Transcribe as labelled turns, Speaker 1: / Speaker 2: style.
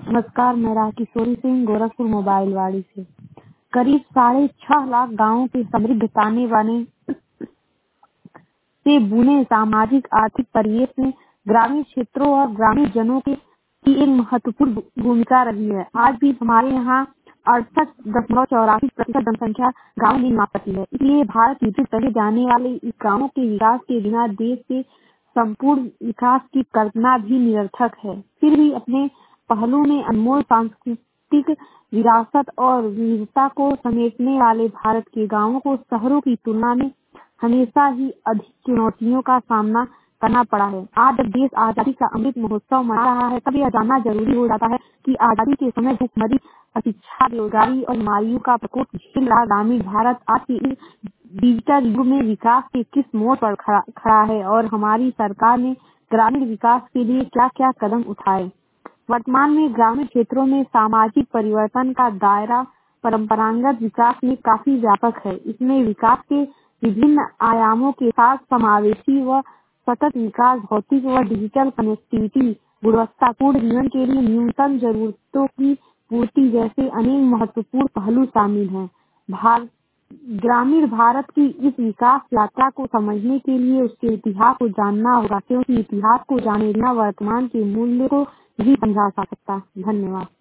Speaker 1: नमस्कार, मैं राकिशोरी सिंह गोरखपुर मोबाइलवाड़ी से। करीब 6.5 लाख गांवों के समृद्ध ताने बाने से बुने सामाजिक आर्थिक परिवेश में ग्रामीण क्षेत्रों और ग्रामीण जनों की एक महत्वपूर्ण भूमिका रही है। आज भी हमारे यहाँ 68.84% जनसंख्या गाँव में निवास करती है। इसलिए भारत विकसित कहे जाने वाले इस गाँवों के विकास के बिना देश के संपूर्ण विकास की कल्पना भी निरर्थक है। फिर भी अपने पहलू में अनमोल सांस्कृतिक विरासत और विविधता को समेटने वाले भारत के गाँवों को शहरों की तुलना में हमेशा ही अधिक चुनौतियों का सामना करना पड़ा है। आज जब देश आजादी का अमृत महोत्सव मना रहा है, तब यह जानना जरूरी हो जाता है कि आजादी के समय भूखमरी, अशिक्षा, बेरोजगारी और बीमारियों का प्रकोप झेल रहा ग्रामीण भारत आज के इस डिजिटल युग में विकास के किस मोड़ पर खड़ा है और हमारी सरकार ने ग्रामीण विकास के लिए क्या क्या कदम उठाए। वर्तमान में ग्रामीण क्षेत्रों में सामाजिक परिवर्तन का दायरा परंपरागत विकास में काफी व्यापक है। इसमें विकास के विभिन्न आयामों के साथ समावेशी व सतत विकास, भौतिक व डिजिटल कनेक्टिविटी, गुणवत्तापूर्ण जीवन के लिए न्यूनतम जरूरतों की पूर्ति जैसे अनेक महत्वपूर्ण पहलू शामिल हैं। ग्रामीण भारत की इस विकास यात्रा को समझने के लिए उसके इतिहास को जानना होगा, क्योंकि इतिहास को जाने बिना वर्तमान के मूल्य को नहीं समझा जा सकता। धन्यवाद।